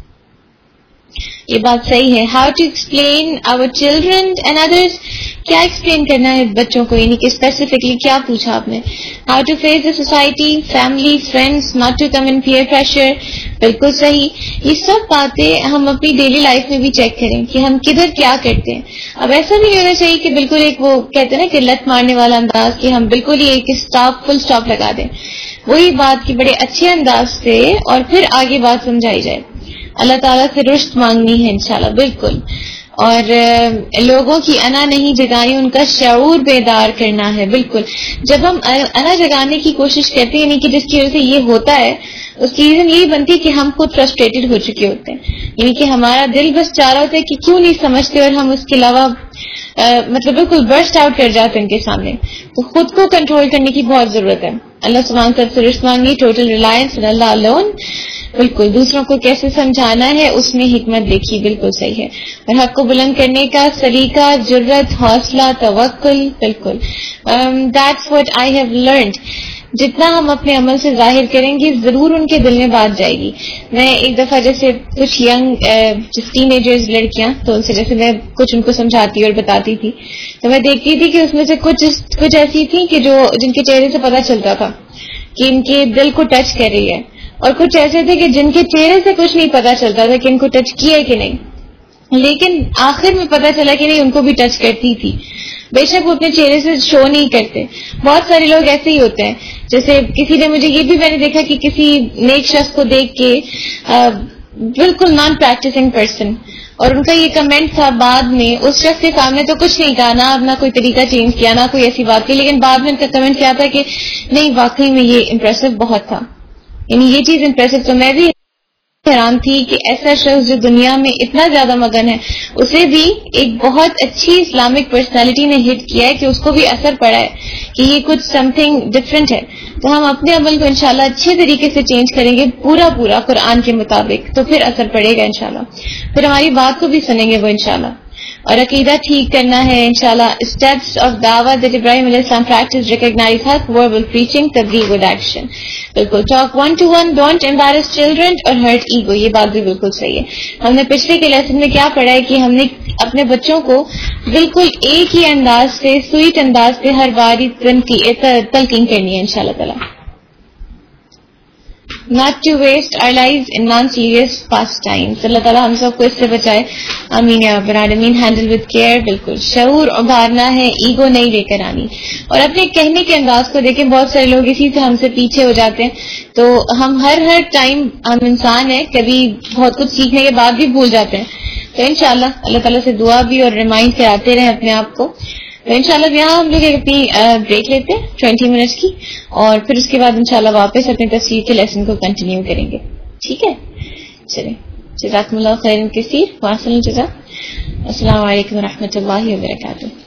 یہ بات صحیح ہے. How to explain our children and others, کیا explain کرنا ہے بچوں کو، یعنی کہ اسپیسیفکلی کیا پوچھا آپ نے. How to face the society, family, friends, not to come in peer pressure. بالکل صحیح. یہ سب باتیں ہم اپنی ڈیلی لائف میں بھی چیک کریں کہ ہم کدھر کیا کرتے ہیں. اب ایسا بھی نہیں ہونا چاہیے کہ بالکل ایک وہ کہتے ہیں نا کہ لت مارنے والا انداز، کہ ہم بالکل ہی ایک اسٹاپ فل اسٹاپ لگا دیں. وہی بات کی بڑے اچھے انداز سے اور پھر آگے بات سمجھائی جائے. اللہ تعالیٰ سے رشد مانگنی ہے انشاءاللہ، بالکل. اور لوگوں کی انا نہیں جگانی، ان کا شعور بیدار کرنا ہے. بالکل جب ہم انا جگانے کی کوشش کرتے ہیں، یعنی کہ جس کی وجہ سے یہ ہوتا ہے، اس کی ریزن یہی بنتی ہے کہ ہم خود فرسٹریٹڈ ہو چکے ہوتے ہیں. یعنی کہ ہمارا دل بس چاہ رہا ہوتا ہے کہ کیوں نہیں سمجھتے، اور ہم اس کے علاوہ مطلب بالکل برسٹ آؤٹ کر جاتے ہیں ان کے سامنے. تو خود کو کنٹرول کرنے کی بہت ضرورت ہے. اللہ سبحانہ تعالیٰ سے رشد مانگنی، ٹوٹل ریلائنس اللہ الون. بالکل دوسروں کو کیسے سمجھانا ہے اس میں حکمت دیکھی، بالکل صحیح ہے. اور حق کو بلند کرنے کا سلیقہ، جرت، حوصلہ، توکل، بالکل. That's what I have learned. جتنا ہم اپنے عمل سے ظاہر کریں گے ضرور ان کے دل میں بات جائے گی. میں ایک دفعہ جیسے کچھ ینگ جس ٹین ایجرز لڑکیاں، تو ان سے جیسے میں کچھ ان کو سمجھاتی اور بتاتی تھی، تو میں دیکھتی تھی کہ اس میں سے کچھ کچھ ایسی تھیں کہ جو جن کے چہرے سے پتہ چلتا تھا کہ ان کے دل کو ٹچ کر رہی ہے، اور کچھ ایسے تھے کہ جن کے چہرے سے کچھ نہیں پتا چلتا تھا کہ ان کو ٹچ کیا ہے کہ نہیں، لیکن آخر میں پتا چلا کہ نہیں ان کو بھی ٹچ کرتی تھی. بے شک وہ اپنے چہرے سے شو نہیں کرتے. بہت سارے لوگ ایسے ہی ہوتے ہیں. جیسے کسی نے مجھے یہ بھی میں نے دیکھا کہ کسی نیک شخص کو دیکھ کے بالکل نان پریکٹسنگ پرسن، اور ان کا یہ کمنٹ تھا بعد میں، اس شخص کے سامنے تو کچھ نہیں کہا، نہ اپنا کوئی طریقہ چینج کیا، نہ کوئی ایسی بات کی، لیکن بعد میں ان کا کمنٹ کیا تھا کہ نہیں واقعی میں یہ امپریسو بہت تھا، یعنی یہ چیز امپریسو. تو میں بھی حیران تھی کہ ایسا شخص جو دنیا میں اتنا زیادہ مگن ہے، اسے بھی ایک بہت اچھی اسلامک پرسنالٹی نے ہٹ کیا ہے کہ اس کو بھی اثر پڑا ہے کہ یہ کچھ سم تھنگ ڈفرینٹ ہے. تو ہم اپنے عمل کو انشاءاللہ اچھے طریقے سے چینج کریں گے پورا پورا قرآن کے مطابق، تو پھر اثر پڑے گا انشاءاللہ، پھر ہماری بات کو بھی سنیں گے وہ انشاءاللہ. اور عقیدہ ٹھیک کرنا ہے انشاءاللہ. اسٹیپس آف دعوت دیٹ ابراہیم علیہ السلام پریکٹس ریکگنائز حق وربل پریچنگ تبلیغ ود ایکشن. بالکل talk one to one, don't embarrass children اور ہرٹ ایگو، یہ بات بھی بالکل صحیح ہے. ہم نے پچھلے کے لیسن میں کیا پڑھا ہے کہ ہم نے اپنے بچوں کو بالکل ایک ہی انداز سے، سویٹ انداز سے ہر بار تلقین کرنی ہے انشاءاللہ تعالی. Not to waste our lives in non-serious pastimes. اللہ تعالیٰ ہم سب کو اس سے بچائے، آمین یا رب العالمین. ہینڈل وتھ کیئر، بالکل شعور ابھارنا ہے، ایگو نہیں لے کر آنی. اور اپنے کہنے کے انداز کو دیکھیں، بہت سارے لوگ اسی سے ہم سے پیچھے ہو جاتے ہیں. تو ہم ہر ہر ٹائم، ہم انسان ہیں، کبھی بہت کچھ سیکھنے کے بعد بھی بھول جاتے ہیں. تو انشاءاللہ اللہ تعالیٰ سے دعا بھی اور ریمائنڈ کراتے رہیں اپنے آپ کو. تو انشاءاللہ یہاں ہم لوگ اپنی بریک لیتے ہیں ٹوینٹی منٹس کی، اور پھر اس کے بعد انشاءاللہ واپس اپنے تفسیر کے لیسن کو کنٹینیو کریں گے. ٹھیک ہے، چلیں. جزاکم اللہ خیر کثیر، واصل جزا. السلام علیکم ورحمۃ اللہ وبرکاتہ.